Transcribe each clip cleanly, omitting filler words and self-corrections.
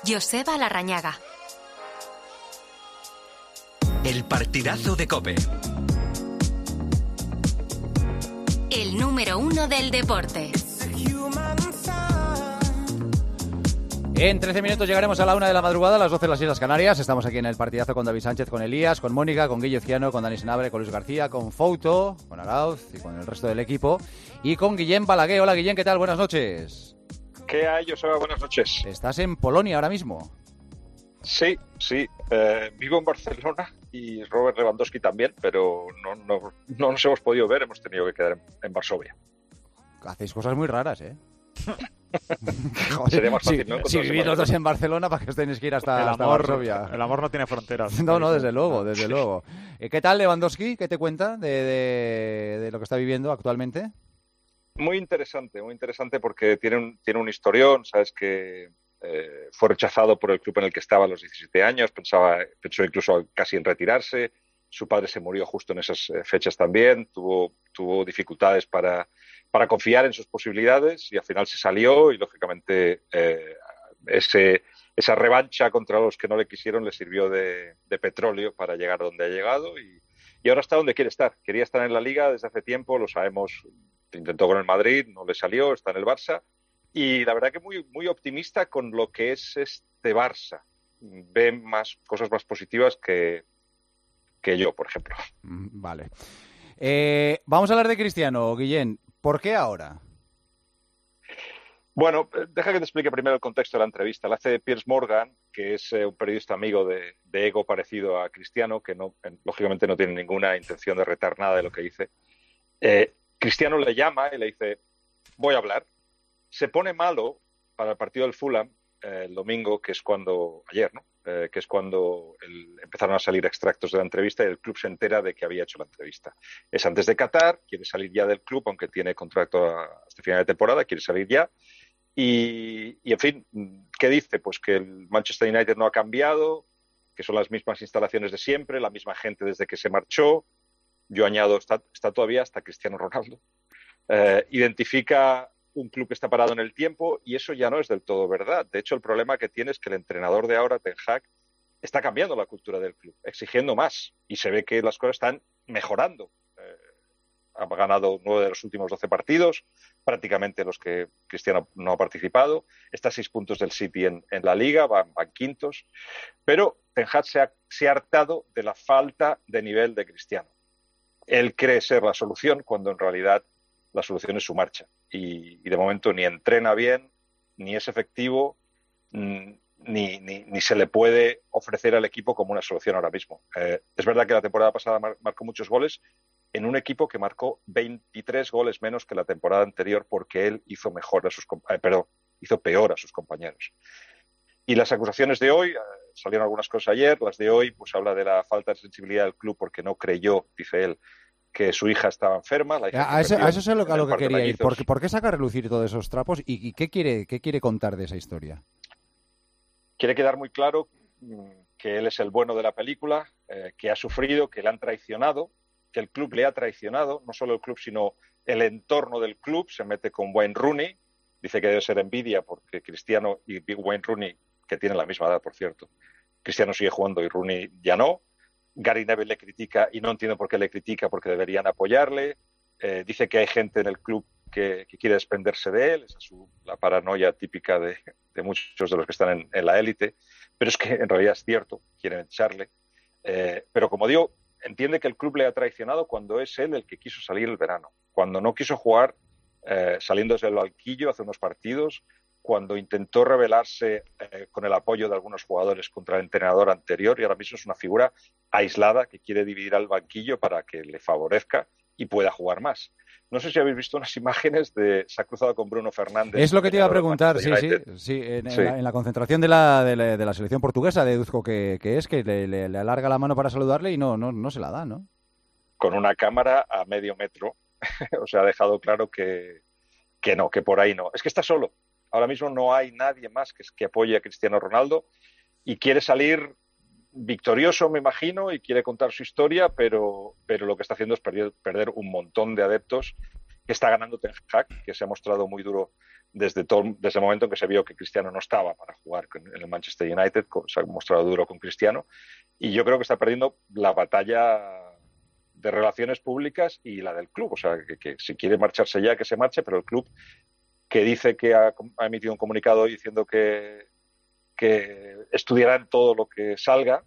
Joseba Larrañaga. El partidazo de COPE. El número 1 del deporte. En 13 minutos llegaremos a la 1 de la madrugada, a las 12 de las Islas Canarias. Estamos aquí en el partidazo con David Sánchez, con Elías, con Mónica, con Guille Ciano, con Dani Senabre, con Luis García, con Fouto, con Arauz y con el resto del equipo. Y con Guillén Balaguer. Hola Guillén, ¿qué tal? Buenas noches. ¿Qué hay, Joseba? Buenas noches. ¿Estás en Polonia ahora mismo? Sí. Vivo en Barcelona y Robert Lewandowski también, pero no nos hemos podido ver, hemos tenido que quedar en Varsovia. Hacéis cosas muy raras, ¿eh? Joder, sería más fácil, ¿no? Si vivís los dos en Barcelona, ¿para qué os tenéis que ir hasta Varsovia? El amor no tiene fronteras. No, desde luego. ¿Qué tal Lewandowski? ¿Qué te cuenta de lo que está viviendo actualmente? Muy interesante porque tiene un historión, sabes que fue rechazado por el club en el que estaba a los 17 años, pensó incluso casi en retirarse, su padre se murió justo en esas fechas también, tuvo dificultades para confiar en sus posibilidades y al final se salió y lógicamente esa revancha contra los que no le quisieron le sirvió de petróleo para llegar donde ha llegado y ahora está donde quiere estar. Quería estar en la Liga desde hace tiempo, lo sabemos, intentó con el Madrid, no le salió, está en el Barça y la verdad que muy, muy optimista con lo que es este Barça. Ve cosas más positivas que yo, por ejemplo. Vale. Vamos a hablar de Cristiano, Guillén. ¿Por qué ahora? Bueno, deja que te explique primero el contexto de la entrevista. La hace Piers Morgan, que es un periodista amigo de ego parecido a Cristiano, que lógicamente no tiene ninguna intención de retar nada de lo que dice. Cristiano le llama y le dice, voy a hablar. Se pone malo para el partido del Fulham el domingo, que es ayer, ¿no? Que es cuando empezaron a salir extractos de la entrevista y el club se entera de que había hecho la entrevista. Es antes de Qatar, quiere salir ya del club, aunque tiene contrato hasta final de temporada, quiere salir ya. Y en fin, ¿qué dice? Pues que el Manchester United no ha cambiado, que son las mismas instalaciones de siempre, la misma gente desde que se marchó. Yo añado, está todavía hasta Cristiano Ronaldo. Identifica un club que está parado en el tiempo y eso ya no es del todo verdad. De hecho, el problema que tiene es que el entrenador de ahora, Ten Hag, está cambiando la cultura del club, exigiendo más y se ve que las cosas están mejorando. Ha ganado 9 de los últimos 12 partidos, prácticamente los que Cristiano no ha participado. Está a 6 puntos del City en la Liga, van quintos. Pero Ten Hag se ha hartado de la falta de nivel de Cristiano. Él cree ser la solución cuando en realidad la solución es su marcha. Y de momento ni entrena bien, ni es efectivo, ni se le puede ofrecer al equipo como una solución ahora mismo. Es verdad que la temporada pasada marcó muchos goles en un equipo que marcó 23 goles menos que la temporada anterior porque él hizo peor a sus compañeros. Y las acusaciones de hoy, salieron algunas cosas ayer, las de hoy pues habla de la falta de sensibilidad del club porque no creyó, dice él, que su hija estaba enferma. A eso es a lo que quería ir. ¿Por qué saca a relucir todos esos trapos y qué quiere contar de esa historia? Quiere quedar muy claro que él es el bueno de la película, que ha sufrido, que le han traicionado, que el club le ha traicionado, no solo el club, sino el entorno del club. Se mete con Wayne Rooney, dice que debe ser envidia porque Cristiano y Wayne Rooney, que tienen la misma edad, por cierto, Cristiano sigue jugando y Rooney ya no. Gary Neville le critica y no entiendo por qué le critica, porque deberían apoyarle. Dice que hay gente en el club que quiere desprenderse de él, esa es la paranoia típica de muchos de los que están en la élite, pero es que en realidad es cierto, quieren echarle. Pero como digo, entiende que el club le ha traicionado cuando es él el que quiso salir el verano, cuando no quiso jugar saliendo desde el banquillo hace unos partidos, cuando intentó rebelarse con el apoyo de algunos jugadores contra el entrenador anterior y ahora mismo es una figura aislada que quiere dividir al banquillo para que le favorezca y pueda jugar más. No sé si habéis visto unas imágenes se ha cruzado con Bruno Fernández. Es lo que te iba a preguntar, sí. En la concentración de la selección portuguesa, deduzco que le alarga la mano para saludarle y no se la da, ¿no? Con una cámara a medio metro, o sea, ha dejado claro que no, que por ahí no. Es que está solo. Ahora mismo no hay nadie más que apoye a Cristiano Ronaldo y quiere salir victorioso, me imagino, y quiere contar su historia, pero lo que está haciendo es perder un montón de adeptos que está ganando Ten Hag, que se ha mostrado muy duro desde el momento en que se vio que Cristiano no estaba para jugar en el Manchester United, se ha mostrado duro con Cristiano, y yo creo que está perdiendo la batalla de relaciones públicas y la del club. O sea, que si quiere marcharse ya, que se marche, pero el club, que dice que ha emitido un comunicado diciendo que estudiarán todo lo que salga,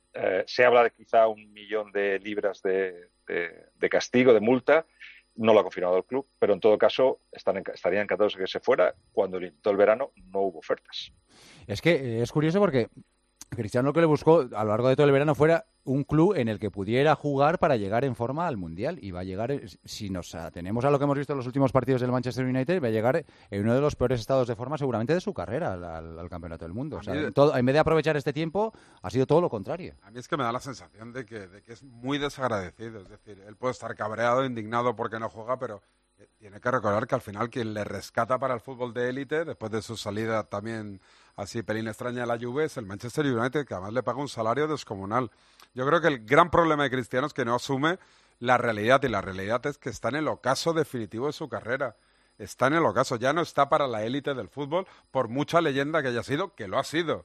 se habla de quizá 1 millón de libras de castigo, de multa. No lo ha confirmado el club, pero en todo caso estarían encantados de que se fuera. Cuando lo intentó el verano no hubo ofertas. Es que es curioso porque Cristiano lo que le buscó a lo largo de todo el verano fuera un club en el que pudiera jugar para llegar en forma al Mundial. Y va a llegar, si nos atenemos a lo que hemos visto en los últimos partidos del Manchester United, va a llegar en uno de los peores estados de forma seguramente de su carrera al Campeonato del Mundo. O sea, en vez de aprovechar este tiempo, ha sido todo lo contrario. A mí es que me da la sensación de que es muy desagradecido. Es decir, él puede estar cabreado, indignado porque no juega, pero tiene que recordar que al final quien le rescata para el fútbol de élite, después de su salida también así pelín extraña de la Juve, es el Manchester United, que además le paga un salario descomunal. Yo creo que el gran problema de Cristiano es que no asume la realidad, y la realidad es que está en el ocaso definitivo de su carrera. Está en el ocaso, ya no está para la élite del fútbol, por mucha leyenda que haya sido, que lo ha sido.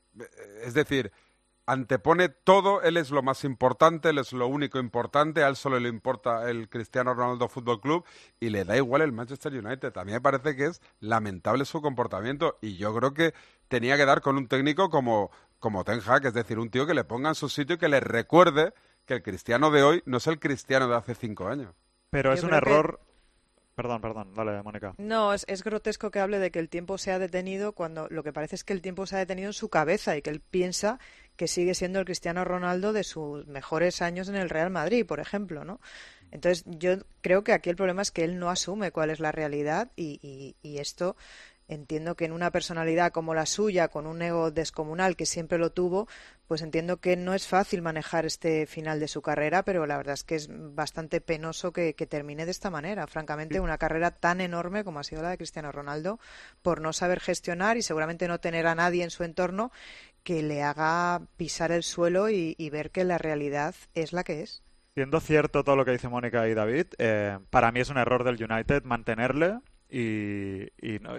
Es decir, antepone todo, él es lo más importante, él es lo único importante, a él solo le importa el Cristiano Ronaldo Fútbol Club y le da igual el Manchester United. A mí me parece que es lamentable su comportamiento, y yo creo que tenía que dar con un técnico como Ten Hag, es decir, un tío que le ponga en su sitio y que le recuerde que el Cristiano de hoy no es el Cristiano de hace 5 años. Pero es un error... Perdón, dale, Mónica. No, es grotesco que hable de que el tiempo se ha detenido cuando lo que parece es que el tiempo se ha detenido en su cabeza y que él piensa que sigue siendo el Cristiano Ronaldo de sus mejores años en el Real Madrid, por ejemplo, ¿no? Entonces, yo creo que aquí el problema es que él no asume cuál es la realidad y esto... Entiendo que en una personalidad como la suya, con un ego descomunal que siempre lo tuvo, pues entiendo que no es fácil manejar este final de su carrera, pero la verdad es que es bastante penoso que termine de esta manera. Francamente, una carrera tan enorme como ha sido la de Cristiano Ronaldo, por no saber gestionar y seguramente no tener a nadie en su entorno que le haga pisar el suelo y ver que la realidad es la que es. Siendo cierto todo lo que dice Mónica y David, para mí es un error del United mantenerle y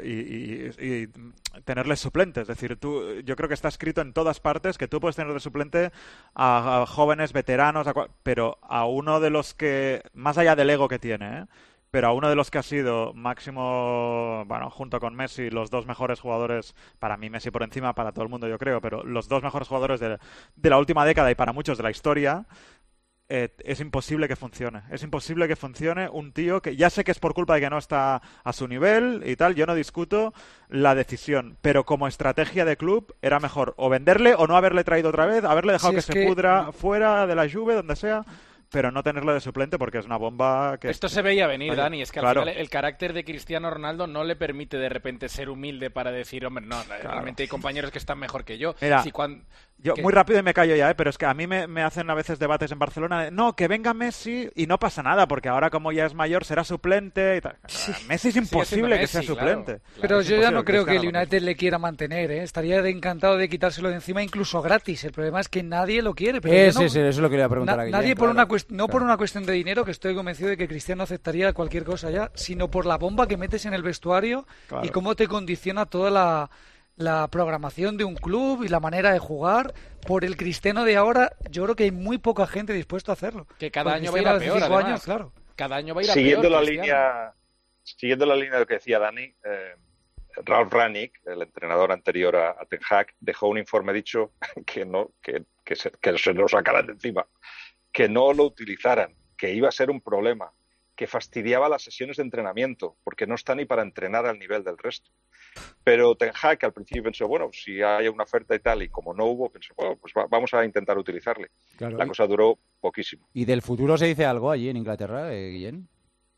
tenerle suplente. Es decir, yo creo que está escrito en todas partes que tú puedes tener de suplente a jóvenes veteranos, pero a uno de los que, más allá del ego que tiene, pero a uno de los que ha sido máximo, bueno, junto con Messi, los dos mejores jugadores, para mí Messi por encima, para todo el mundo yo creo, pero los dos mejores jugadores de la última década y para muchos de la historia, es imposible que funcione. Es imposible que funcione un tío que ya sé que es por culpa de que no está a su nivel y tal, yo no discuto la decisión, pero como estrategia de club era mejor o venderle o no haberle traído otra vez, haberle dejado que se pudra fuera de la Juve, donde sea, pero no tenerlo de suplente porque es una bomba que... Esto se veía venir, Dani, es que claro, al final el carácter de Cristiano Ronaldo no le permite de repente ser humilde para decir, hombre, no, realmente hay compañeros que están mejor que yo. Mira, yo muy rápido y me callo ya, pero es que a mí me hacen a veces debates en Barcelona de, no, que venga Messi y no pasa nada, porque ahora como ya es mayor será suplente y tal. Messi es imposible que sea suplente. Claro. Pero yo ya no creo que el United le quiera mantener, estaría encantado de quitárselo de encima incluso gratis. El problema es que nadie lo quiere. Pero eso es lo que le iba a preguntar a Guillem. Nadie por una cuestión de dinero, que estoy convencido de que Cristiano aceptaría cualquier cosa ya, sino por la bomba que metes en el vestuario y cómo te condiciona toda la programación de un club y la manera de jugar. Por el Cristiano de ahora, yo creo que hay muy poca gente dispuesta a hacerlo. Que cada año va a ir a peor, además. Años, claro. Cada año va a ir a siguiendo peor. Siguiendo la línea de lo que decía Dani, Ralf Rangnick, el entrenador anterior a Ten Hag, dejó un informe dicho que se lo sacaran de encima, que no lo utilizaran, que iba a ser un problema, que fastidiaba las sesiones de entrenamiento, porque no está ni para entrenar al nivel del resto. Pero Ten Hag al principio pensó, bueno, si hay una oferta y tal, y como no hubo, pensó, bueno, pues vamos a intentar utilizarle. Claro, la cosa duró poquísimo. ¿Y del futuro se dice algo allí en Inglaterra, Guillén?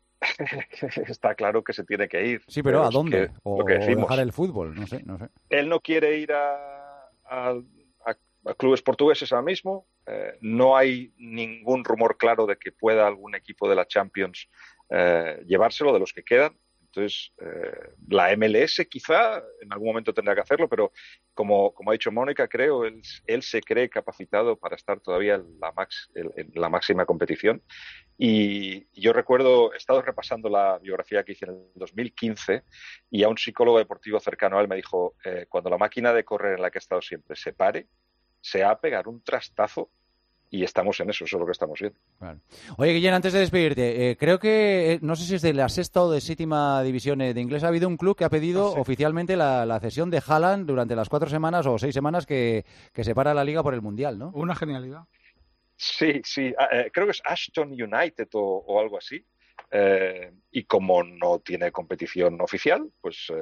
Está claro que se tiene que ir. Sí, pero ¿a dónde? O dejar el fútbol, no sé. Él no quiere ir a clubes portugueses ahora mismo. No hay ningún rumor claro de que pueda algún equipo de la Champions llevárselo, de los que quedan. Entonces, la MLS quizá en algún momento tendrá que hacerlo, pero como ha dicho Mónica, creo, él se cree capacitado para estar todavía en la máxima competición. Y yo recuerdo, he estado repasando la biografía que hice en el 2015 y a un psicólogo deportivo cercano a él me dijo, cuando la máquina de correr en la que he estado siempre se pare, se va a pegar un trastazo. Y estamos en eso es lo que estamos viendo. Claro. Oye, Guillén, antes de despedirte, creo que, no sé si es de la sexta o de séptima división de inglés, ha habido un club que ha pedido oficialmente la cesión de Haaland durante las 4 semanas o 6 semanas que separa la liga por el Mundial, ¿no? Una genialidad. Sí, creo que es Ashton United o algo así. Y como no tiene competición oficial, pues,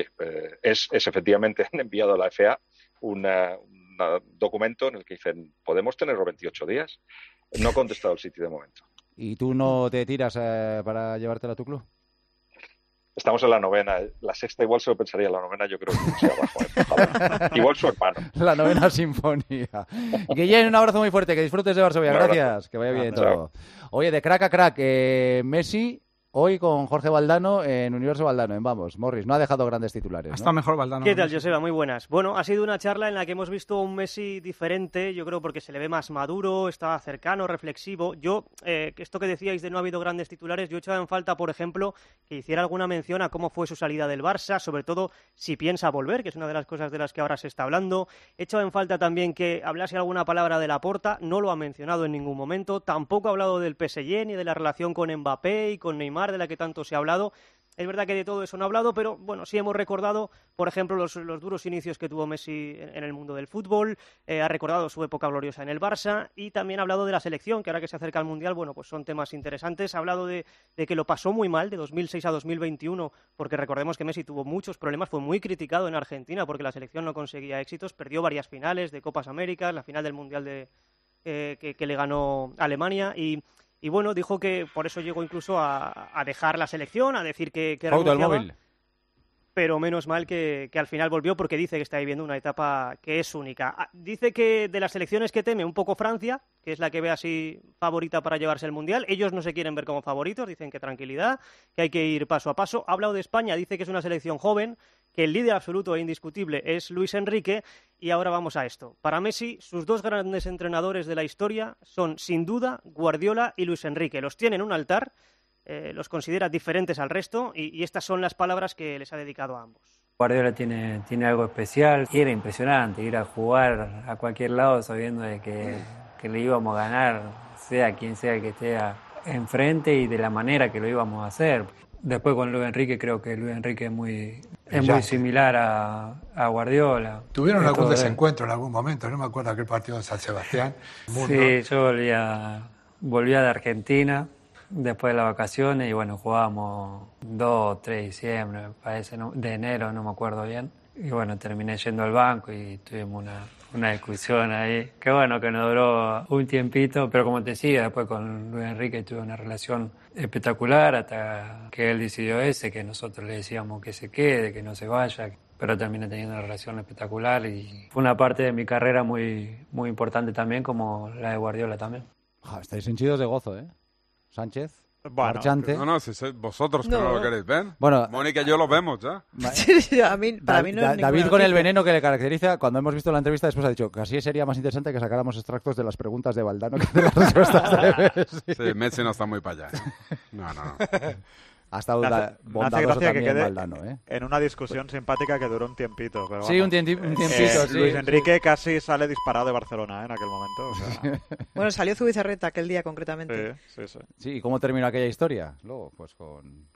es efectivamente han enviado a la FA un documento en el que dicen, podemos tenerlo 28 días. No ha contestado el City de momento. ¿Y tú no te tiras para llevártela a tu club? Estamos en la 9ª. La sexta igual se lo pensaría. La 9ª yo creo que sea abajo. Igual su hermano. La 9ª sinfonía. Guillén, un abrazo muy fuerte. Que disfrutes de Varsovia. Gracias. Que vaya bien todo. Oye, de crack a crack. Messi hoy con Jorge Valdano en Universo Valdano. Vamos, Morris, no ha dejado grandes titulares, ¿no? Está mejor Valdano. ¿Qué tal, Joseba? Muy buenas. Bueno, ha sido una charla en la que hemos visto un Messi diferente, yo creo porque se le ve más maduro, está cercano, reflexivo. Yo, esto que decíais de no ha habido grandes titulares, yo echaba en falta, por ejemplo, que hiciera alguna mención a cómo fue su salida del Barça, sobre todo si piensa volver, que es una de las cosas de las que ahora se está hablando. He echado en falta también que hablase alguna palabra de Laporta, no lo ha mencionado en ningún momento, tampoco ha hablado del PSG ni de la relación con Mbappé y con Neymar, de la que tanto se ha hablado. Es verdad que de todo eso no ha hablado, pero bueno, sí hemos recordado, por ejemplo, los duros inicios que tuvo Messi en el mundo del fútbol, ha recordado su época gloriosa en el Barça y también ha hablado de la selección, que ahora que se acerca al Mundial, bueno, pues son temas interesantes. Ha hablado de que lo pasó muy mal de 2006 a 2021, porque recordemos que Messi tuvo muchos problemas, fue muy criticado en Argentina porque la selección no conseguía éxitos, perdió varias finales de Copas Américas, la final del Mundial que le ganó Alemania y bueno, dijo que por eso llegó incluso a dejar la selección, a decir que renunciaba, pero menos mal que al final volvió porque dice que está viviendo una etapa que es única. Dice que de las selecciones que teme un poco Francia, que es la que ve así favorita para llevarse el Mundial. Ellos no se quieren ver como favoritos, dicen que tranquilidad, que hay que ir paso a paso. Ha hablado de España, dice que es una selección joven, que el líder absoluto e indiscutible es Luis Enrique. Y ahora vamos a esto. Para Messi, sus dos grandes entrenadores de la historia son, sin duda, Guardiola y Luis Enrique. Los tiene en un altar, los considera diferentes al resto y estas son las palabras que les ha dedicado a ambos. Guardiola tiene algo especial. Y era impresionante ir a jugar a cualquier lado sabiendo de que le íbamos a ganar, sea quien sea que esté enfrente y de la manera que lo íbamos a hacer. Después con Luis Enrique, creo que Luis Enrique es muy similar a Guardiola. ¿Tuvieron algún desencuentro en algún momento? No me acuerdo aquel partido de San Sebastián. Sí, yo volvía de Argentina después de las vacaciones y bueno, jugábamos 2 o 3 de diciembre, me parece, de enero, no me acuerdo bien. Y bueno, terminé yendo al banco y tuvimos una discusión ahí. Que bueno, que nos duró un tiempito, pero como te decía, después con Luis Enrique tuve una relación espectacular hasta que él decidió que nosotros le decíamos que se quede, que no se vaya, pero terminé teniendo una relación espectacular y fue una parte de mi carrera muy, muy importante también, como la de Guardiola también. Estáis hinchidos de gozo, ¿eh? Sánchez. Bueno, Marchante. No, si sois vosotros que no lo queréis ver. Bueno, Mónica y yo lo vemos ya. Para mí no es David, con el veneno que le caracteriza, cuando hemos visto la entrevista, después ha dicho que así sería más interesante que sacáramos extractos de las preguntas de Valdano que de las respuestas de Messi. Sí, Messi no está muy para allá. No. Ha estado bondadoso también Valdano, ¿eh? En una discusión simpática que duró un tiempito. Pero sí, un tiempito, sí. Luis Enrique casi sale disparado de Barcelona en aquel momento. O sea... Bueno, salió Zubizarreta aquel día concretamente. Sí, ¿y cómo terminó aquella historia? Luego, pues con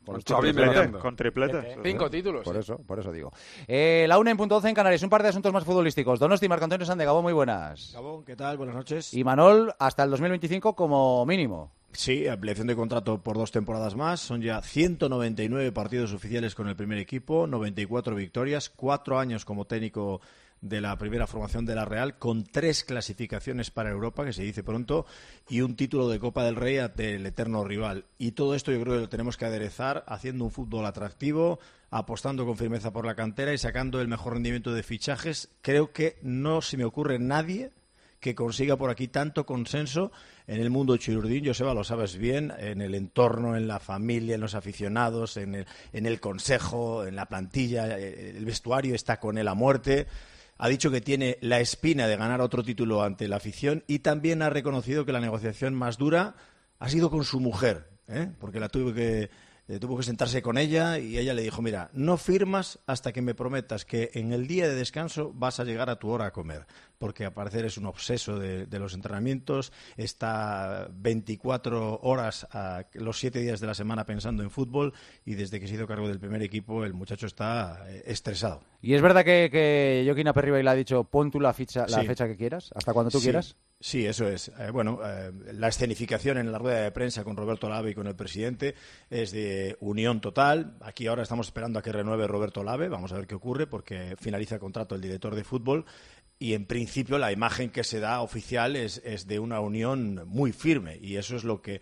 triplete. 5 títulos. Por eso digo. La 1:11 en Canarias, un par de asuntos más futbolísticos. Donosti, Marco Antonio Sande, Gabón, muy buenas. Gabón, ¿qué tal? Buenas noches. Y Manol, hasta el 2025 como mínimo. Sí, ampliación de contrato por 2 temporadas más. Son ya 199 partidos oficiales con el primer equipo, 94 victorias, 4 años como técnico de la primera formación de la Real, con 3 clasificaciones para Europa, que se dice pronto, y un título de Copa del Rey ante el eterno rival. Y todo esto yo creo que lo tenemos que aderezar haciendo un fútbol atractivo, apostando con firmeza por la cantera y sacando el mejor rendimiento de fichajes. Creo que no se me ocurre nadie que consiga por aquí tanto consenso en el mundo chururdín. Joseba, lo sabes bien, en el entorno, en la familia, en los aficionados, en el consejo, en la plantilla, el vestuario está con él a muerte. Ha dicho que tiene la espina de ganar otro título ante la afición y también ha reconocido que la negociación más dura ha sido con su mujer, porque tuvo que sentarse con ella y ella le dijo, mira, no firmas hasta que me prometas que en el día de descanso vas a llegar a tu hora a comer, porque al parecer es un obseso de los entrenamientos, está 24 horas los 7 días de la semana pensando en fútbol y desde que se hizo cargo del primer equipo el muchacho está estresado. ¿Y es verdad que Joaquín Aperribai le ha dicho pon tú la fecha que quieras, hasta cuando tú quieras? Sí, eso es. La escenificación en la rueda de prensa con Roberto Lave y con el presidente es de unión total. Aquí ahora estamos esperando a que renueve Roberto Lave. Vamos a ver qué ocurre porque finaliza el contrato el director de fútbol y en principio la imagen que se da oficial es de una unión muy firme y eso es lo que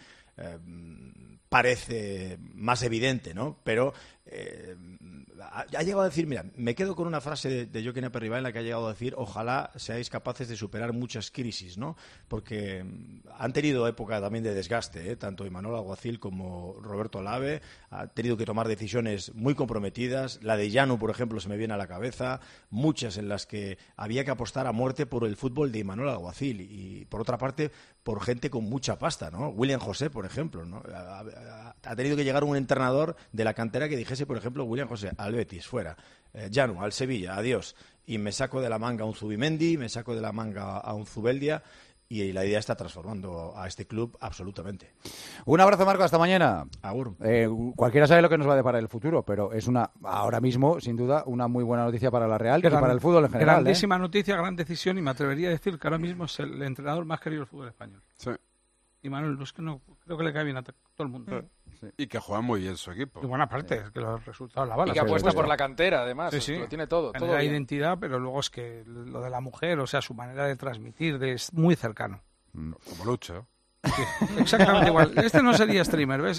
parece más evidente, ¿no? Pero ha llegado a decir, mira, me quedo con una frase de Joaquín Aperribai en la que ha llegado a decir, ojalá seáis capaces de superar muchas crisis, ¿no? Porque han tenido época también de desgaste, tanto Imanol Alguacil como Roberto Lave, han tenido que tomar decisiones muy comprometidas, la de Llano, por ejemplo, se me viene a la cabeza, muchas en las que había que apostar a muerte por el fútbol de Imanol Alguacil y, por otra parte, por gente con mucha pasta, ¿no? William José, por ejemplo, ¿no? Ha tenido que llegar un entrenador de la cantera que dijese, por ejemplo, William José, al Betis, fuera, Llano, al Sevilla, adiós, y me saco de la manga a un Zubimendi, me saco de la manga a un Zubeldia, y la idea está transformando a este club absolutamente. Un abrazo, Marco, hasta mañana. Agur. Cualquiera sabe lo que nos va a deparar el futuro, pero es ahora mismo, sin duda, una muy buena noticia para la Real y para el fútbol en general. Grandísima noticia, gran decisión, y me atrevería a decir que ahora mismo es el entrenador más querido del fútbol español. Sí. Y Manuel, es que no creo que le cae bien a todo el mundo. Sí. Y que juega muy bien su equipo. Y buena parte, es que los resultados la bala. Y que apuesta por la cantera, además. Sí. Lo tiene todo. La identidad, pero luego es que lo de la mujer, o sea, su manera de transmitir es muy cercano. Como Lucho. Sí, exactamente igual. Este no sería streamer, ¿ves?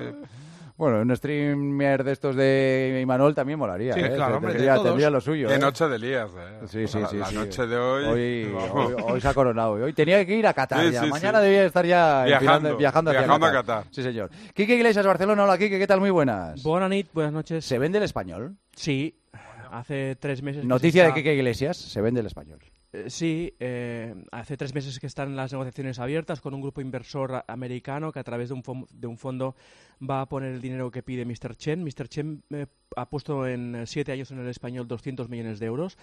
Bueno, un streamer de estos de Imanol también molaría. Sí, claro, hombre, tendría lo suyo. Qué noche de Elías, Sí. La noche de hoy. Hoy se ha coronado. Hoy tenía que ir a Qatar ya. Mañana debía estar ya viajando a Qatar. Sí, señor. Quique Iglesias, Barcelona. Hola, Quique, ¿qué tal? Muy buenas. Buenas noches. ¿Se vende el Español? Sí. Hace 3 meses. Noticia de Quique Iglesias, se vende el Español. Sí, hace 3 meses que están las negociaciones abiertas con un grupo inversor americano que a través de un fondo va a poner el dinero que pide Mr. Chen. Mr. Chen ha puesto en 7 años en el Español 200 millones de euros.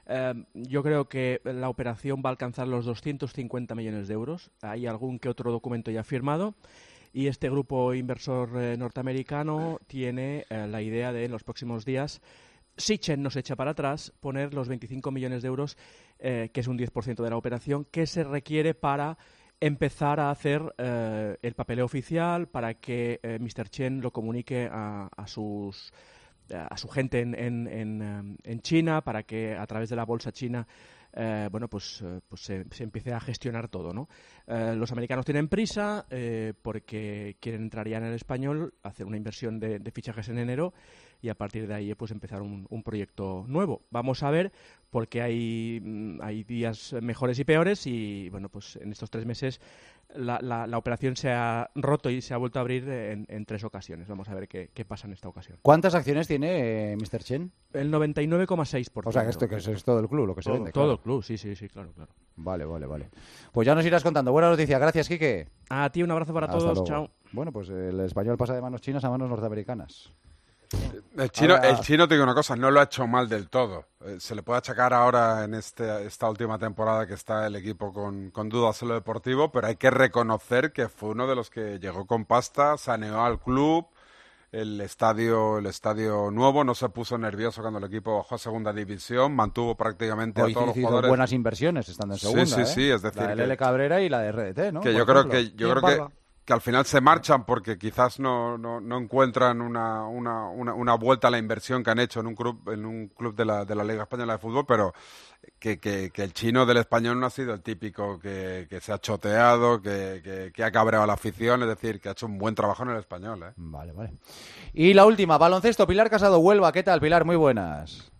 Yo creo que la operación va a alcanzar los 250 millones de euros. Hay algún que otro documento ya firmado. Y este grupo inversor norteamericano tiene la idea de en los próximos días, si Chen no se echa para atrás, poner los 25 millones de euros, que es un 10% de la operación, que se requiere para empezar a hacer el papeleo oficial, para que Mr. Chen lo comunique a su gente en China, para que a través de la bolsa china se empiece a gestionar todo, ¿no? Los americanos tienen prisa porque quieren entrar ya en el Español, hacer una inversión de fichajes en enero y a partir de ahí pues empezar un proyecto nuevo. Vamos a ver, porque hay días mejores y peores y bueno, pues en estos 3 meses la operación se ha roto y se ha vuelto a abrir en 3 ocasiones. Vamos a ver qué pasa en esta ocasión. ¿Cuántas acciones tiene Mr. Chen? El 99,6%. O sea, que es todo el club lo que se vende. Todo el club, sí, claro. Vale. Pues ya nos irás contando. Buena noticia. Gracias, Quique. A ti, un abrazo para todos. Luego. Chao. Bueno, pues el Español pasa de manos chinas a manos norteamericanas. El chino, te digo una cosa, no lo ha hecho mal del todo. Se le puede achacar ahora en esta última temporada que está el equipo con dudas en lo deportivo, pero hay que reconocer que fue uno de los que llegó con pasta, saneó al club, el estadio nuevo, no se puso nervioso cuando el equipo bajó a segunda división, mantuvo prácticamente a todos los jugadores. Buenas inversiones estando en segunda. Sí, es decir, la de Lele Cabrera y la de RDT, ¿no? Que yo creo que al final se marchan porque quizás no encuentran una vuelta a la inversión que han hecho en un club de la Liga Española de Fútbol, pero que el chino del Español no ha sido el típico que se ha choteado, que ha cabreado a la afición, es decir, que ha hecho un buen trabajo en el Español. Vale. Y la última, baloncesto, Pilar Casado, Huelva. ¿Qué tal, Pilar? Muy buenas.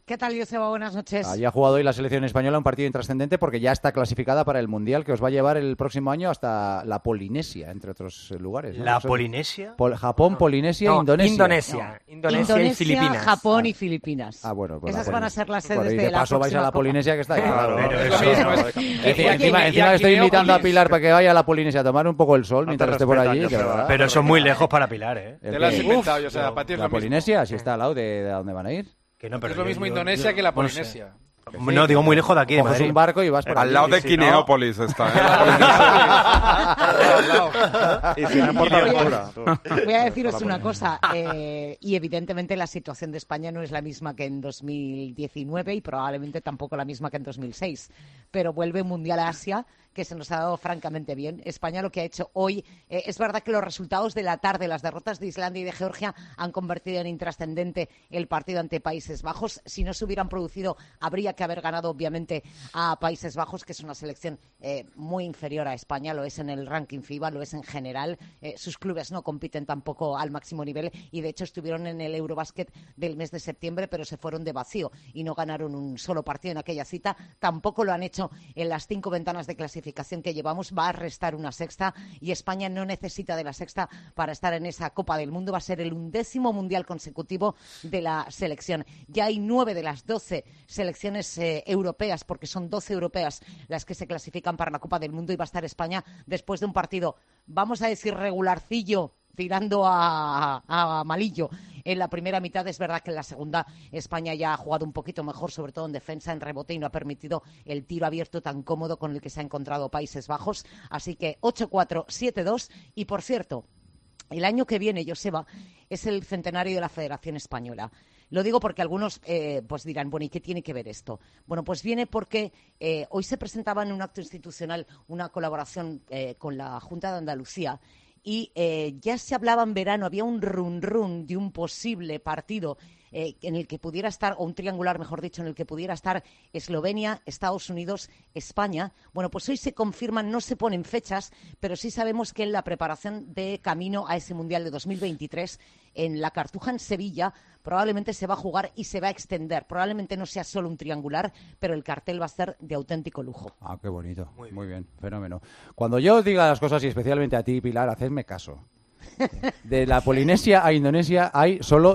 ¿Qué tal, Joseba? Buenas noches. Allí ha jugado hoy la selección española un partido intrascendente porque ya está clasificada para el Mundial que os va a llevar el próximo año hasta la Polinesia, entre otros lugares, ¿no? ¿La Polinesia? Japón, Polinesia, no, Indonesia. Indonesia y Filipinas. Japón y Filipinas. Ah, bueno, pues esas van a ser las sedes y de de la paso vais a la próxima Polinesia que está ahí. Claro, claro. pero eso Encima que estoy invitando a Pilar para que vaya a la Polinesia a tomar un poco el sol mientras esté por allí. Pero son muy lejos para Pilar, ¿eh? Te lo has inventado, yo, o sea, para ti es lo La mismo. Polinesia, si está al lado de dónde van a ir. Que no, pero es lo mismo Indonesia que la Polinesia. No, digo muy lejos de aquí, de Coges Madrid. un barco y vas por Al lado de Quineópolis está. Y sin Portaventura. Voy a deciros una cosa, y evidentemente la situación de España no es la misma que en 2019 y probablemente tampoco la misma que en 2006, pero vuelve un Mundial a Asia que se nos ha dado francamente bien. España lo que ha hecho hoy, es verdad que los resultados de la tarde, las derrotas de Islandia y de Georgia han convertido en intrascendente el partido ante Países Bajos. Si no se hubieran producido, habría que haber ganado obviamente a Países Bajos, que es una selección muy inferior a España, lo es en el ranking FIBA, lo es en general. Sus clubes no compiten tampoco al máximo nivel y de hecho estuvieron en el Eurobasket del mes de septiembre, pero se fueron de vacío y no ganaron un solo partido en aquella cita. Tampoco lo han hecho en las 5 ventanas de clasificación que llevamos. Va a restar una sexta y España no necesita de la sexta para estar en esa Copa del Mundo. Va a ser el 11º mundial consecutivo de la selección. Ya hay 9 de las 12 selecciones europeas, porque son 12 europeas las que se clasifican para la Copa del Mundo, y va a estar España después de un partido, vamos a decir, regularcillo, tirando a malillo en la primera mitad. Es verdad que en la segunda España ya ha jugado un poquito mejor, sobre todo en defensa, en rebote, y no ha permitido el tiro abierto tan cómodo con el que se ha encontrado Países Bajos. Así que 8-4, 7-2. Y por cierto, el año que viene, Joseba, es el centenario de la Federación Española. Lo digo porque algunos pues dirán, bueno, ¿y qué tiene que ver esto? Bueno, pues viene porque hoy se presentaba en un acto institucional una colaboración con la Junta de Andalucía. Y ya se hablaba en verano, había un run de un posible partido en el que pudiera estar, o un triangular, mejor dicho, en el que pudiera estar Eslovenia, Estados Unidos, España. Bueno, pues hoy se confirman, no se ponen fechas, pero sí sabemos que en la preparación de camino a ese Mundial de 2023, en la Cartuja, en Sevilla, probablemente se va a jugar y se va a extender. Probablemente no sea solo un triangular, pero el cartel va a ser de auténtico lujo. Ah, qué bonito. Muy bien, fenómeno. Cuando yo os diga las cosas, y especialmente a ti, Pilar, hacedme caso. De la Polinesia a Indonesia hay solo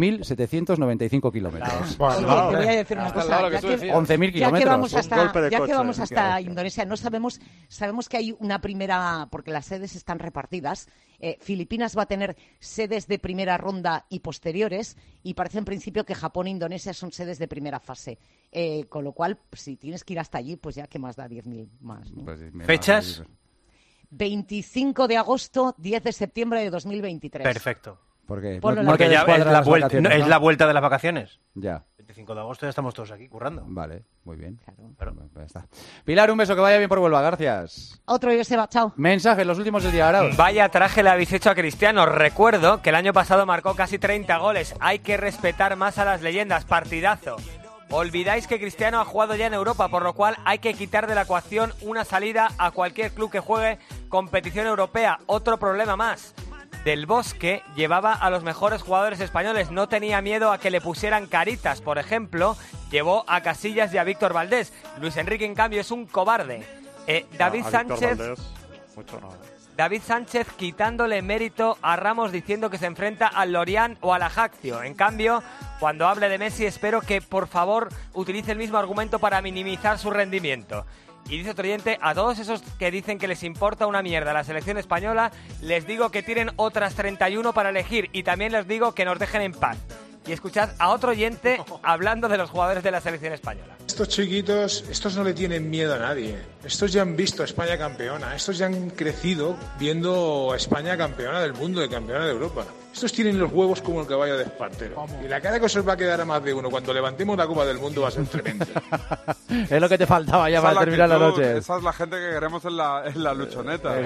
10.795 kilómetros. Oye, te voy a decir una cosa. 11.000 kilómetros. Ya que vamos hasta Indonesia, no sabemos que hay una primera, porque las sedes están repartidas. Filipinas va a tener sedes de primera ronda y posteriores, y parece en principio que Japón e Indonesia son sedes de primera fase. Con lo cual, si tienes que ir hasta allí, pues ya que más da 10.000 más, ¿no? Pues ¿Fechas? 25 de agosto, 10 de septiembre de 2023. Perfecto. Porque ya es la vuelta de las vacaciones. Ya. 25 de agosto ya estamos todos aquí currando. Vale, muy bien. Claro. Pues ya está. Pilar, un beso, que vaya bien por Huelva, gracias. Otro, Joseba, chao. Mensajes, los últimos del día, Arauz. Vaya traje le habéis hecho a Cristiano. Recuerdo que el año pasado marcó casi 30 goles. Hay que respetar más a las leyendas. Partidazo. Olvidáis que Cristiano ha jugado ya en Europa, por lo cual hay que quitar de la ecuación una salida a cualquier club que juegue competición europea. Otro problema más. Del Bosque llevaba a los mejores jugadores españoles, no tenía miedo a que le pusieran caritas. Por ejemplo, llevó a Casillas y a Víctor Valdés. Luis Enrique, en cambio, es un cobarde. David Sánchez quitándole mérito a Ramos, diciendo que se enfrenta al Lorient o al Ajaccio. En cambio, cuando hable de Messi, espero que por favor utilice el mismo argumento para minimizar su rendimiento. Y dice otro oyente, a todos esos que dicen que les importa una mierda la selección española, les digo que tienen otras 31 para elegir, y también les digo que nos dejen en paz. Y escuchad a otro oyente hablando de los jugadores de la selección española. Estos chiquitos, estos no le tienen miedo a nadie. Estos ya han visto a España campeona. Estos ya han crecido viendo a España campeona del mundo y campeona de Europa. Estos tienen los huevos como el caballo de Espartero. Y la cara que os va a quedar a más de uno cuando levantemos la Copa del Mundo va a ser tremenda. Es lo que te faltaba ya para terminar la noche. Esa es la gente que queremos en la luchoneta.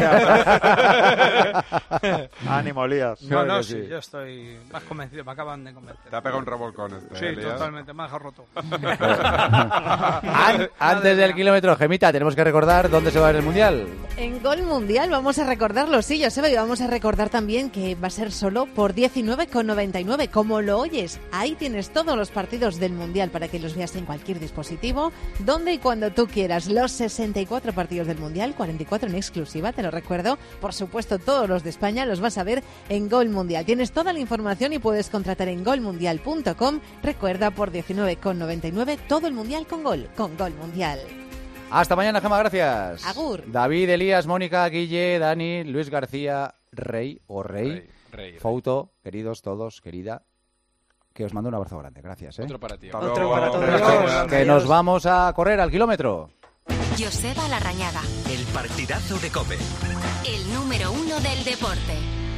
Ánimo, Elías. No, sí, yo estoy más convencido. Me acaban de convencer. Te ha pegado un revolcón Sí, Elías. totalmente. Me ha dejado roto. Antes del kilómetro, Gemita, tenemos que recordar dónde se va a ver el Mundial. En Gol Mundial vamos a recordarlo, sí, Joseba, y vamos a recordar también que va a ser solo por 19,99, como lo oyes. Ahí tienes todos los partidos del Mundial para que los veas en cualquier dispositivo, donde y cuando tú quieras. Los 64 partidos del Mundial, 44 en exclusiva, te lo recuerdo. Por supuesto, todos los de España los vas a ver en Gol Mundial. Tienes toda la información y puedes contratar en golmundial.com. Recuerda, por 19,99, todo el Mundial con Gol Mundial. Hasta mañana, Gemma, gracias. Agur. David, Elías, Mónica, Guille, Dani, Luis García, Rey, Fouto, queridos todos, querida, que os mando un abrazo grande. Gracias. Otro para ti. Otro para todos. Que nos vamos a correr al kilómetro. Joseba Larrañaga. El partidazo de COPE. El número 1 del deporte.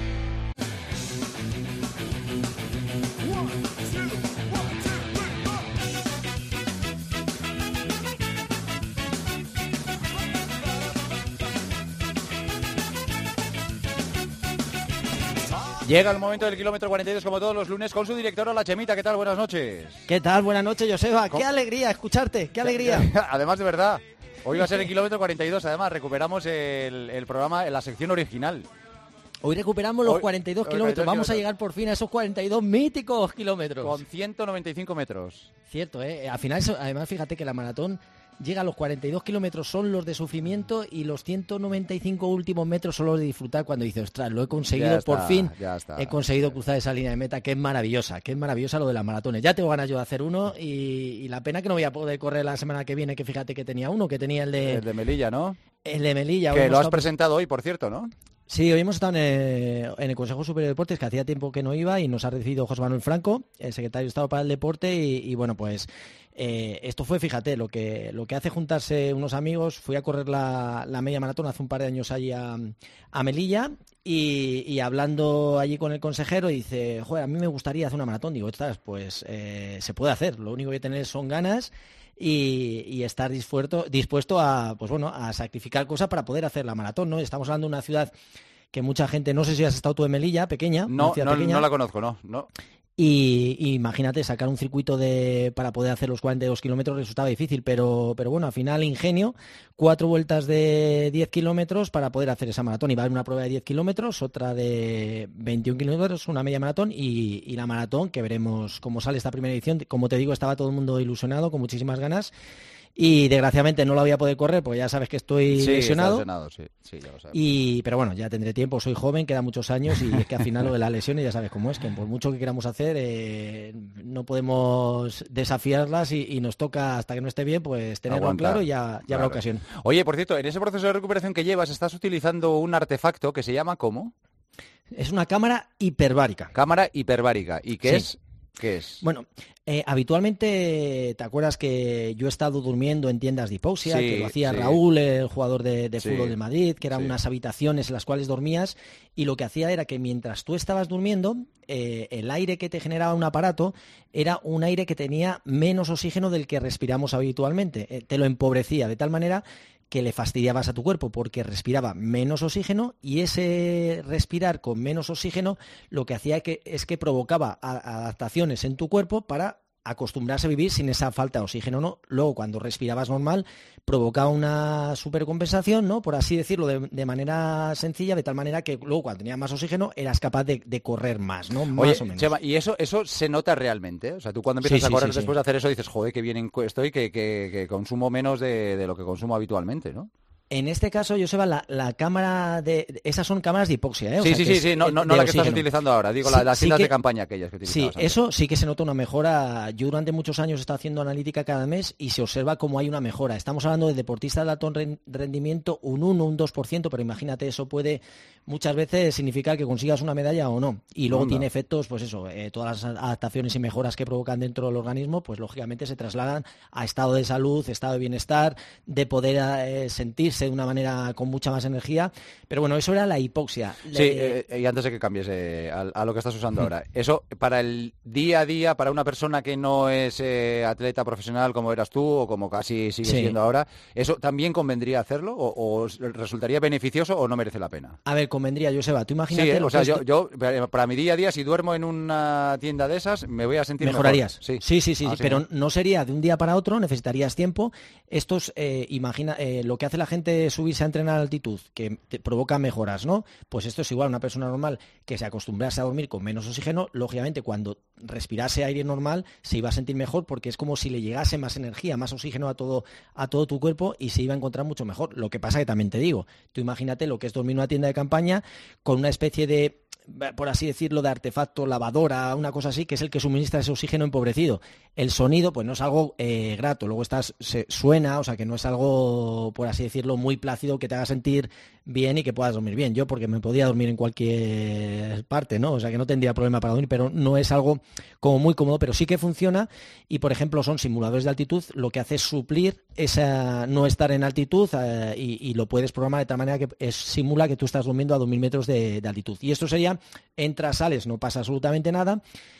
Llega el momento del kilómetro 42, como todos los lunes, con su director, la Chemita. ¿Qué tal? Buenas noches. ¿Qué tal? Buenas noches, Joseba. ¡Qué alegría escucharte! ¡Qué alegría! Además, de verdad, hoy va a ser el kilómetro 42. Además, recuperamos el programa en la sección original. Hoy recuperamos los 42 kilómetros. Vamos a llegar por fin a esos 42 míticos kilómetros. Con 195 metros. Cierto, ¿eh? Al final, además, fíjate que la maratón llega a los 42 kilómetros, son los de sufrimiento, y los 195 últimos metros son los de disfrutar, cuando dices, ostras, lo he conseguido, por fin he conseguido cruzar esa línea de meta, que es maravillosa lo de las maratones. Ya tengo ganas yo de hacer uno, y la pena que no voy a poder correr la semana que viene, que fíjate que tenía el de Melilla, ¿no? El de Melilla. Que lo has presentado hoy, por cierto, ¿no? Sí, hoy hemos estado en el Consejo Superior de Deportes, que hacía tiempo que no iba, y nos ha recibido José Manuel Franco, el secretario de Estado para el Deporte, y bueno, pues esto fue, fíjate, lo que hace juntarse unos amigos. Fui a correr la media maratón hace un par de años allí a Melilla, y hablando allí con el consejero, dice, joder, a mí me gustaría hacer una maratón. Digo, ostras, pues se puede hacer, lo único que hay que tener son ganas y estar dispuesto a, pues bueno, a sacrificar cosas para poder hacer la maratón, ¿no? Estamos hablando de una ciudad que mucha gente, no sé si has estado tú en Melilla, pequeña. No la conozco, no. Y imagínate, sacar un circuito para poder hacer los 42 kilómetros resultaba difícil, pero bueno, al final ingenio, 4 vueltas de 10 kilómetros para poder hacer esa maratón. Y va a haber una prueba de 10 kilómetros, otra de 21 kilómetros, una media maratón y la maratón, que veremos cómo sale esta primera edición. Como te digo, estaba todo el mundo ilusionado, con muchísimas ganas. Y desgraciadamente no la voy a poder correr, porque ya sabes que estoy lesionado. Sí, ya lo sabemos. Pero bueno, ya tendré tiempo, soy joven, quedan muchos años, y es que al final lo de las lesiones ya sabes cómo es, que por mucho que queramos hacer, no podemos desafiarlas, y nos toca, hasta que no esté bien, pues tenerlo claro, y ya habrá ocasión. Oye, por cierto, en ese proceso de recuperación que llevas, estás utilizando un artefacto que se llama, ¿cómo? Es una cámara hiperbárica. Cámara hiperbárica. ¿Y qué es? ¿Qué es? Bueno, habitualmente, ¿te acuerdas que yo he estado durmiendo en tiendas de hipoxia? Que lo hacía Raúl, el jugador de fútbol de Madrid, que eran unas habitaciones en las cuales dormías, y lo que hacía era que mientras tú estabas durmiendo, el aire que te generaba un aparato era un aire que tenía menos oxígeno del que respiramos habitualmente. Te lo empobrecía de tal manera que le fastidiabas a tu cuerpo, porque respiraba menos oxígeno, y ese respirar con menos oxígeno lo que hacía es que provocaba adaptaciones en tu cuerpo para acostumbrarse a vivir sin esa falta de oxígeno, ¿no? Luego, cuando respirabas normal, provocaba una supercompensación, ¿no? Por así decirlo, de manera sencilla, de tal manera que luego, cuando tenías más oxígeno, eras capaz de correr más, ¿no? Más o menos. Chema, ¿y eso se nota realmente? O sea, tú cuando empiezas a correr después de hacer eso dices, joder, qué bien estoy, que consumo menos de lo que consumo habitualmente, ¿no? En este caso, Joseba, la cámara esas son cámaras de hipoxia, ¿eh? Sí, no la que estás utilizando ahora, digo, las tiendas de campaña aquellas que utilizabas. Sí, eso sí que se nota una mejora. Yo durante muchos años he estado haciendo analítica cada mes y se observa cómo hay una mejora. Estamos hablando de deportistas de alto rendimiento, un 1, un 2%, pero imagínate, eso puede muchas veces significar que consigas una medalla o no. Y luego tiene efectos, pues eso, todas las adaptaciones y mejoras que provocan dentro del organismo, pues lógicamente se trasladan a estado de salud, estado de bienestar, de poder sentirse de una manera con mucha más energía. Pero bueno, eso era la hipoxia. Sí, y antes de que cambies a lo que estás usando ahora, eso para el día a día, para una persona que no es atleta profesional como eras tú o como casi sigues siendo ahora, ¿eso también convendría hacerlo o resultaría beneficioso o no merece la pena? A ver, convendría, Joseba, tú imagínate... yo para mi día a día, si duermo en una tienda de esas, me voy a sentir mejorarías. Mejor. Sí, pero no sería de un día para otro, necesitarías tiempo. Estos, imagina, lo que hace la gente repente subirse a entrenar a altitud, que te provoca mejoras, ¿no? Pues esto es igual, una persona normal que se acostumbrase a dormir con menos oxígeno, lógicamente cuando respirase aire normal se iba a sentir mejor porque es como si le llegase más energía, más oxígeno a todo tu cuerpo y se iba a encontrar mucho mejor. Lo que pasa que también te digo, tú imagínate lo que es dormir en una tienda de campaña con una especie de, por así decirlo, de artefacto, lavadora, una cosa así, que es el que suministra ese oxígeno empobrecido. El sonido, pues no es algo grato, luego suena, o sea que no es algo, por así decirlo, muy plácido que te haga sentir bien y que puedas dormir bien. Yo, porque me podía dormir en cualquier parte, ¿no? O sea que no tendría problema para dormir, pero no es algo como muy cómodo, pero sí que funciona y, por ejemplo, son simuladores de altitud, lo que hace es suplir esa no estar en altitud y lo puedes programar de tal manera que simula que tú estás durmiendo a 2000 metros de altitud. Y esto sería, entras, sales, no pasa absolutamente nada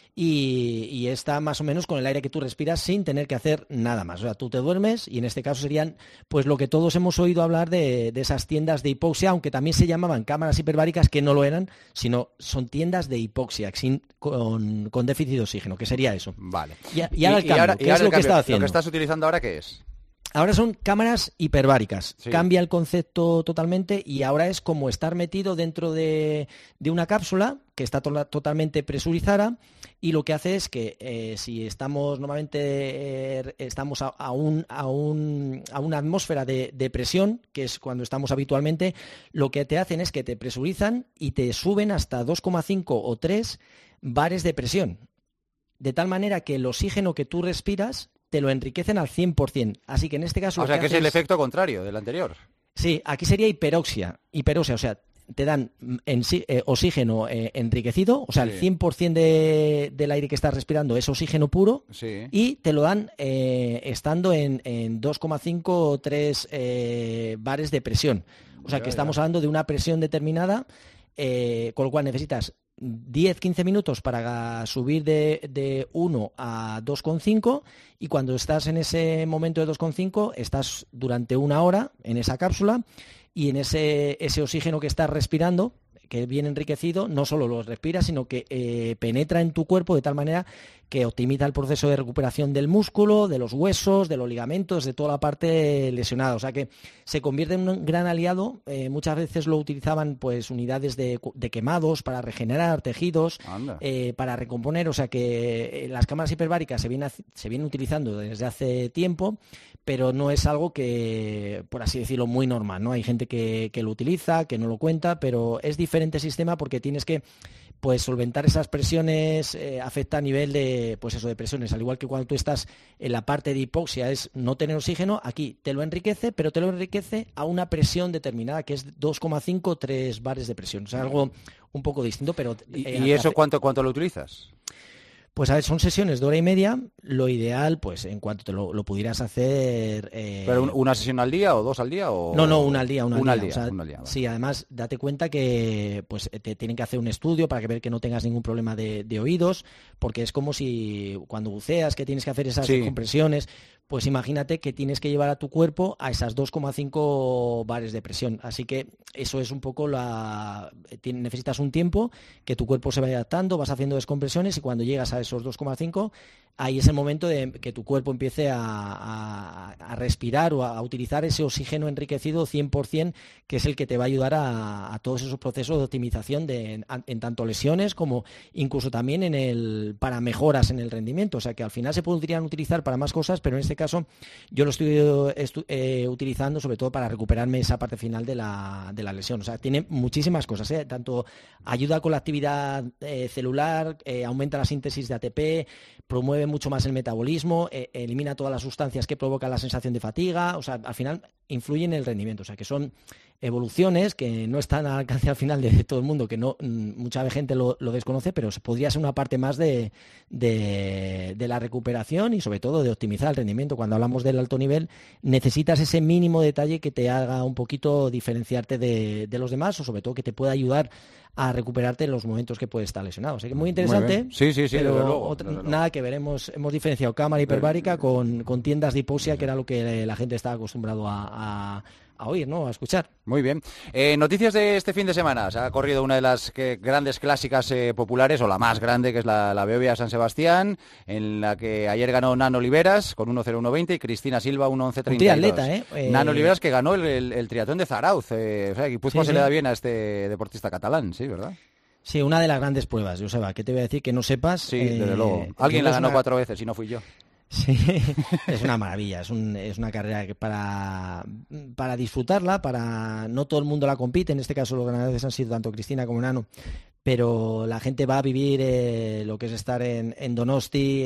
y está más o menos con el aire que tú respiras sin tener que hacer nada más. O sea, tú te duermes y en este caso serían pues lo que todos hemos oído hablar de esas tiendas de hipoxia, aunque también se llamaban cámaras hiperbáricas, que no lo eran, sino son tiendas de hipoxia con déficit de oxígeno, que sería eso. Vale. Y ahora el cambio, ¿qué es lo que está haciendo? ¿Lo que estás utilizando ahora qué es? Ahora son cámaras hiperbáricas. Sí. Cambia el concepto totalmente y ahora es como estar metido dentro de una cápsula que está totalmente presurizada y lo que hace es que si estamos normalmente estamos a una atmósfera de presión, que es cuando estamos habitualmente, lo que te hacen es que te presurizan y te suben hasta 2,5 o 3 bares de presión. De tal manera que el oxígeno que tú respiras te lo enriquecen al 100%. Así que en este caso... O sea, que es el efecto contrario del anterior. Sí, aquí sería hiperoxia, o sea, te dan oxígeno enriquecido, o sea, el 100% del aire que estás respirando es oxígeno puro, sí, y te lo dan estando en 2,5 o 3 bares de presión. O sea, que estamos hablando de una presión determinada, con lo cual necesitas 10-15 minutos para subir de 1 a 2,5 y cuando estás en ese momento de 2,5 estás durante 1 hora en esa cápsula y en ese oxígeno que estás respirando, que es bien enriquecido, no solo lo respiras, sino que penetra en tu cuerpo de tal manera que optimiza el proceso de recuperación del músculo, de los huesos, de los ligamentos, de toda la parte lesionada. O sea que se convierte en un gran aliado. Muchas veces lo utilizaban pues unidades de quemados para regenerar tejidos, para recomponer. O sea que las cámaras hiperbáricas se vienen utilizando desde hace tiempo, pero no es algo que, por así decirlo, muy normal, ¿no? Hay gente que lo utiliza, que no lo cuenta, pero es diferente sistema porque tienes que pues solventar esas presiones, afecta a nivel de presiones, al igual que cuando tú estás en la parte de hipoxia es no tener oxígeno, aquí te lo enriquece, pero te lo enriquece a una presión determinada que es 2,5 3 bares de presión, o sea, algo un poco distinto, pero ¿Y eso cuánto lo utilizas? Pues a ver, son sesiones de hora y media. Lo ideal, pues en cuanto te lo pudieras hacer... ¿Pero una sesión al día o 2 al día? O... No, una al día. Una al día, o sea, una al día, vale. Sí, además, date cuenta que pues te tienen que hacer un estudio para ver que no tengas ningún problema de oídos, porque es como si cuando buceas, que tienes que hacer esas compresiones, pues imagínate que tienes que llevar a tu cuerpo a esas 2,5 bares de presión. Así que eso es un poco necesitas un tiempo que tu cuerpo se vaya adaptando, vas haciendo descompresiones y cuando llegas a esos 2,5, ahí es el momento de que tu cuerpo empiece a respirar o a utilizar ese oxígeno enriquecido 100%, que es el que te va a ayudar a todos esos procesos de optimización en tanto lesiones como incluso también para mejoras en el rendimiento. O sea que al final se podrían utilizar para más cosas, pero en este caso yo lo estoy utilizando sobre todo para recuperarme esa parte final de la lesión. O sea, tiene muchísimas cosas, tanto ayuda con la actividad celular, aumenta la síntesis de ATP, promueve mucho más el metabolismo, elimina todas las sustancias que provocan la sensación de fatiga, o sea, al final influye en el rendimiento, o sea, que son evoluciones que no están al alcance al final de todo el mundo, que no mucha gente lo desconoce, pero podría ser una parte más de la recuperación y sobre todo de optimizar el rendimiento. Cuando hablamos del alto nivel necesitas ese mínimo detalle que te haga un poquito diferenciarte de los demás o sobre todo que te pueda ayudar a recuperarte en los momentos que puedes estar lesionado. O sea que muy interesante. Muy sí, pero desde luego, nada que ver. Hemos diferenciado cámara hiperbárica con tiendas de hipoxia, que era lo que la gente estaba acostumbrado a oír, ¿no? A escuchar. Muy bien. Noticias de este fin de semana. Se ha corrido una de las grandes clásicas populares, o la más grande, que es la Beovia San Sebastián, en la que ayer ganó Nan Oliveras con 1:01:20 y Cristina Silva 1:11:32. Un triatleta, Nan Oliveras, que ganó el triatlón de Zarauz. O sea, Guipúzcoa se le da bien a este deportista catalán, sí, ¿verdad? Sí, una de las grandes pruebas, Joseba. ¿Qué te voy a decir? Que no sepas. Sí, desde luego. Alguien la ganó 4 veces y no fui yo. Sí, es una maravilla, es una carrera que para disfrutarla, no todo el mundo la compite, en este caso los ganadores han sido tanto Cristina como Nano, pero la gente va a vivir lo que es estar en Donosti,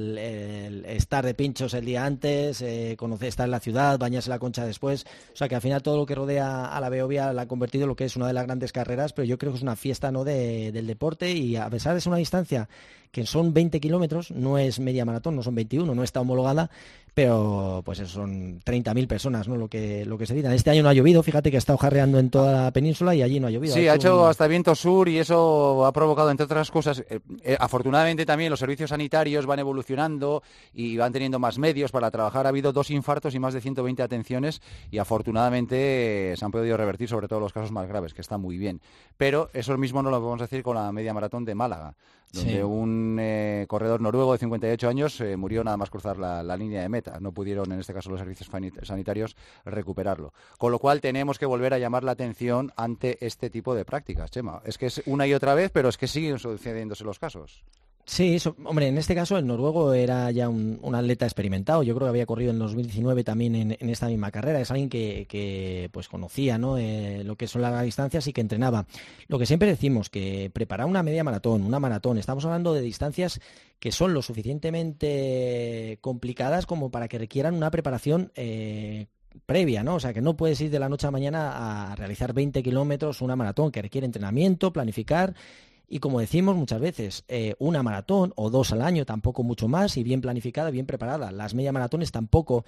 el estar de pinchos el día antes, estar en la ciudad, bañarse la Concha después, o sea que al final todo lo que rodea a la Beovia la ha convertido en lo que es una de las grandes carreras, pero yo creo que es una fiesta, ¿no?, del deporte, y a pesar de ser una distancia que son 20 kilómetros, no es media maratón, no son 21, no está homologada, pero pues eso son 30.000 personas, ¿no?, lo que se dice. Este año no ha llovido, fíjate que ha estado jarreando en toda la península y allí no ha llovido. Sí, ha hecho hasta viento sur y eso ha provocado, entre otras cosas, afortunadamente también los servicios sanitarios van evolucionando y van teniendo más medios para trabajar. Ha habido 2 infartos y más de 120 atenciones y afortunadamente se han podido revertir, sobre todo los casos más graves, que está muy bien. Pero eso mismo no lo podemos decir con la media maratón de Málaga, donde un corredor noruego de 58 años murió nada más cruzar la línea de meta. No pudieron, en este caso, los servicios sanitarios recuperarlo. Con lo cual tenemos que volver a llamar la atención ante este tipo de prácticas, Chema. Es que es una y otra vez, pero es que siguen sucediéndose los casos. Sí, hombre, en este caso el noruego era ya un atleta experimentado. Yo creo que había corrido en 2019 también en esta misma carrera. Es alguien que pues conocía, ¿no?, lo que son las distancias y que entrenaba. Lo que siempre decimos, que preparar una media maratón, una maratón, estamos hablando de distancias que son lo suficientemente complicadas como para que requieran una preparación previa, ¿no? O sea, que no puedes ir de la noche a la mañana a realizar 20 kilómetros, una maratón que requiere entrenamiento, planificar. Y como decimos muchas veces, una maratón o 2 al año, tampoco mucho más, y bien planificada, bien preparada. Las media maratones tampoco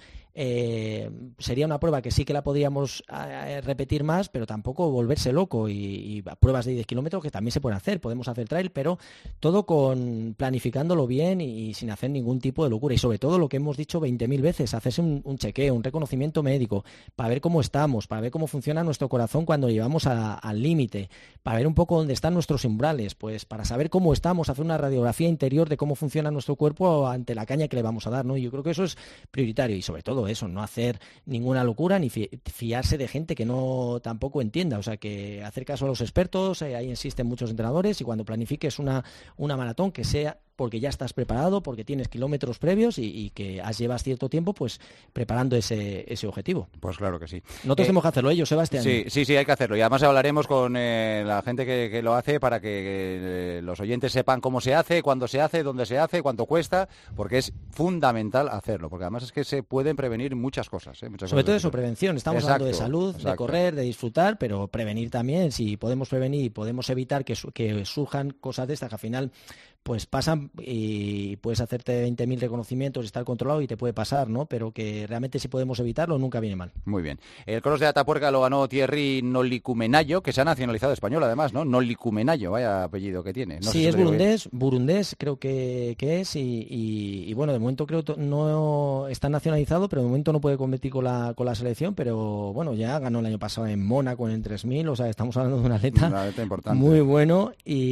sería una prueba que sí que la podríamos repetir más, pero tampoco volverse loco. Y pruebas de 10 kilómetros que también se pueden hacer, podemos hacer trail, pero todo planificándolo bien y sin hacer ningún tipo de locura. Y sobre todo lo que hemos dicho 20.000 veces, hacerse un chequeo, un reconocimiento médico, para ver cómo estamos, para ver cómo funciona nuestro corazón cuando llevamos al límite, para ver un poco dónde están nuestros umbrales, pues para saber cómo estamos, hacer una radiografía interior de cómo funciona nuestro cuerpo ante la caña que le vamos a dar, ¿no? Yo creo que eso es prioritario y sobre todo eso, no hacer ninguna locura ni fiarse de gente que no tampoco entienda, o sea, que hacer caso a los expertos, ahí insisten muchos entrenadores, y cuando planifiques una maratón que sea porque ya estás preparado, porque tienes kilómetros previos y que llevas cierto tiempo pues preparando ese objetivo. Pues claro que sí. Nosotros tenemos que hacerlo, ellos, Sebastián. Sí, hay que hacerlo. Y además hablaremos con la gente que lo hace para que los oyentes sepan cómo se hace, cuándo se hace, dónde se hace, cuánto cuesta, porque es fundamental hacerlo, porque además es que se pueden prevenir muchas cosas. Sobre todo eso, prevención. Estamos hablando de salud, de correr, de disfrutar, pero prevenir también. Si podemos prevenir y podemos evitar que surjan cosas de estas que al final pues pasan y puedes hacerte 20.000 reconocimientos y estar controlado y te puede pasar, ¿no? Pero que realmente si podemos evitarlo nunca viene mal. Muy bien. El cross de Atapuerca lo ganó Thierry Nolikumenayo, que se ha nacionalizado español además, ¿no? Nolikumenayo, vaya apellido que tiene. No sí, sé es burundés creo que es y bueno, de momento creo que no está nacionalizado, pero de momento no puede competir con la selección, pero bueno, ya ganó el año pasado en Mónaco en el 3000, o sea, estamos hablando de un atleta importante, muy bueno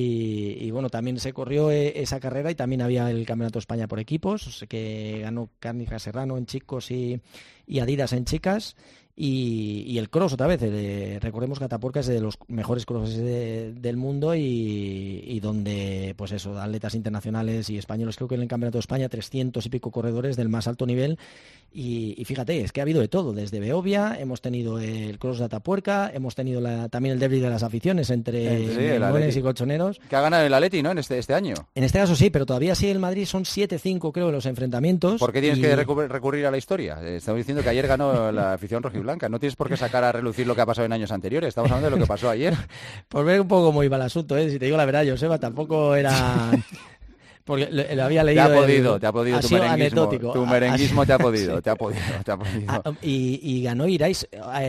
y bueno, también se corrió esa carrera y también había el Campeonato de España por equipos, que ganó Cárnica Serrano en chicos y Adidas en chicas. Y el cross otra vez, recordemos que Atapuerca es de los mejores crosses del mundo y donde, pues eso, atletas internacionales y españoles, creo que en el Campeonato de España 300 y pico corredores del más alto nivel y fíjate, es que ha habido de todo, desde Beovia, hemos tenido el cross de Atapuerca, hemos tenido también el derbi de las aficiones entre leones y colchoneros. Que ha ganado el Atleti, ¿no? En este año. En este caso sí, pero todavía sí el Madrid son 7-5 creo los enfrentamientos. ¿Por qué tienes que recurrir a la historia? Estamos diciendo que ayer ganó la afición rojiblanca, no tienes por qué sacar a relucir lo que ha pasado en años anteriores, estamos hablando de lo que pasó ayer. Por ver un poco cómo iba el asunto, si te digo la verdad, Joseba, tampoco era... Porque lo había leído. Te ha podido ha tu sido merenguismo. anecdótico. Tu merenguismo te ha podido. Y ganó Irais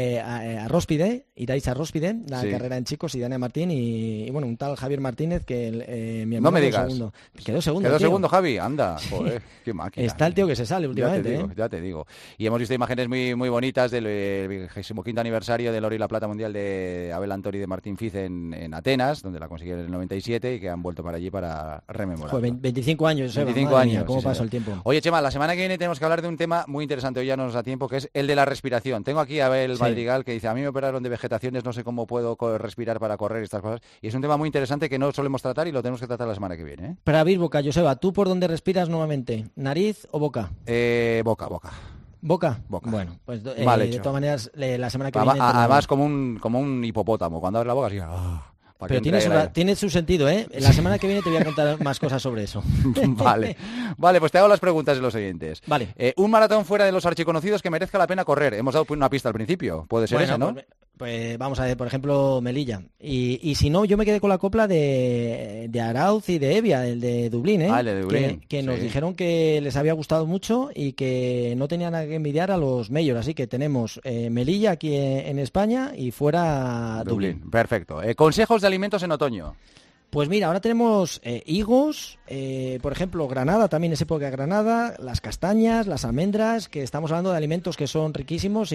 a Róspide, la carrera en chicos, y Dania Martín, y bueno, un tal Javier Martínez que mi amigo no me digas. Quedó segundo. Quedó segundo, Javi, anda. Joder, qué máquina. Está el tío que se sale últimamente. Ya te digo. Y hemos visto imágenes muy, muy bonitas del 25º aniversario del oro y la plata mundial de Abel Antori y de Martín Fiz en Atenas, donde la consiguieron en el 97 y que han vuelto para allí para rememorar. Joder, 25 años, 25 años. Mía, ¿cómo sí, pasó el tiempo? Oye, Chema, la semana que viene tenemos que hablar de un tema muy interesante, hoy ya no nos da tiempo, que es el de la respiración. Tengo aquí a Abel Madrigal, que dice, a mí me operaron de vegetaciones, no sé cómo puedo respirar para correr y estas cosas. Y es un tema muy interesante que no solemos tratar y lo tenemos que tratar la semana que viene, ¿eh? Para abrir boca, Joseba, ¿tú por dónde respiras nuevamente? ¿Nariz o boca? Boca. ¿Boca? Bueno, pues de todas maneras, la semana que viene... Además, como un hipopótamo, cuando abres la boca así... Pero tiene su sentido, ¿eh? La semana que viene te voy a contar más cosas sobre eso. Vale, pues te hago las preguntas de los oyentes. Vale. Un maratón fuera de los archiconocidos que merezca la pena correr. Hemos dado una pista al principio. Puede ser ese, ¿no? Pues vamos a ver, por ejemplo, Melilla. Y si no, yo me quedé con la copla de Arauz y de Evia, el de Dublín, ¿eh? El de Dublín. Que nos dijeron que les había gustado mucho y que no tenían nada que envidiar a los Majors. Así que tenemos Melilla aquí en España y fuera Dublín. Perfecto. Consejos de alimentos en otoño. Pues mira, ahora tenemos higos, por ejemplo, granada, también es época de granada, las castañas, las almendras, que estamos hablando de alimentos que son riquísimos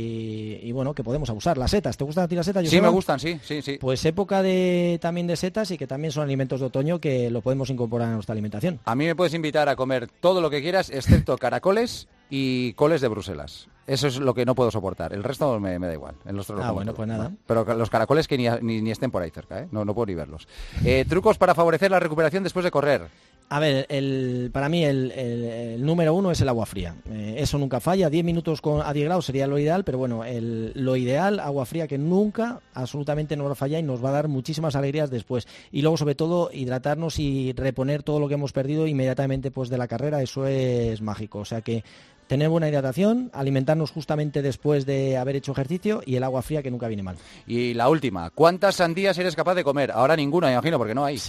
y bueno, que podemos abusar. Las setas, ¿te gustan a ti las setas? Sí, me gustan, sí. Pues época también de setas y que también son alimentos de otoño que lo podemos incorporar a nuestra alimentación. A mí me puedes invitar a comer todo lo que quieras, excepto caracoles y coles de Bruselas. Eso es lo que no puedo soportar. El resto me da igual. Bueno, pues nada. Pero los caracoles que ni estén por ahí cerca, ¿eh? No puedo ni verlos. Trucos para favorecer la recuperación después de correr. A ver, para mí el número 1 es el agua fría. Eso nunca falla. 10 minutos a 10 grados sería lo ideal, pero bueno, lo ideal, agua fría que nunca, absolutamente no lo falla y nos va a dar muchísimas alegrías después. Y luego, sobre todo, hidratarnos y reponer todo lo que hemos perdido inmediatamente pues de la carrera. Eso es mágico. O sea que tener buena hidratación, alimentarnos justamente después de haber hecho ejercicio y el agua fría que nunca viene mal. Y la última, ¿cuántas sandías eres capaz de comer? Ahora ninguna, me imagino, porque no hay.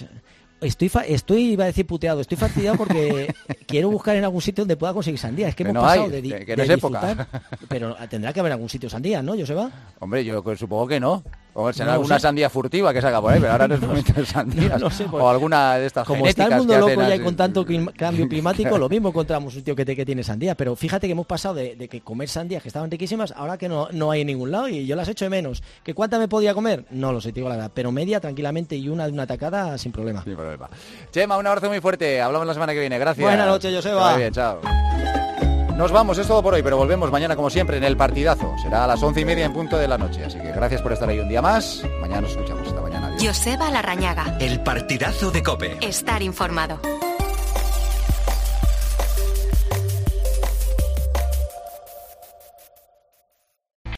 Iba a decir puteado, estoy fastidiado porque quiero buscar en algún sitio donde pueda conseguir sandía. Es que hemos pasado de disfrutar, pero tendrá que haber algún sitio sandía, ¿no, Joseba? Hombre, yo supongo que no. O será alguna sandía furtiva que salga por ahí, pero ahora no es momento de sandías. No sé, o alguna de estas como genéticas. Como está el mundo loco ya y y con tanto cambio climático, lo mismo encontramos un tío que tiene sandía. Pero fíjate que hemos pasado de que comer sandías que estaban riquísimas, ahora que no hay en ningún lado y yo las echo de menos. ¿Que cuánta me podía comer? No lo sé, te digo la verdad. Pero media tranquilamente y una de una tacada sin problema. Sin problema. Chema, un abrazo muy fuerte. Hablamos la semana que viene. Gracias. Buenas noches, Joseba. Muy bien, chao. Nos vamos, es todo por hoy, pero volvemos mañana como siempre en el partidazo. Será a las 11:30 en punto de la noche. Así que gracias por estar ahí un día más. Mañana nos escuchamos. Hasta mañana. Adiós. Joseba Larrañaga. El partidazo de COPE. Estar informado.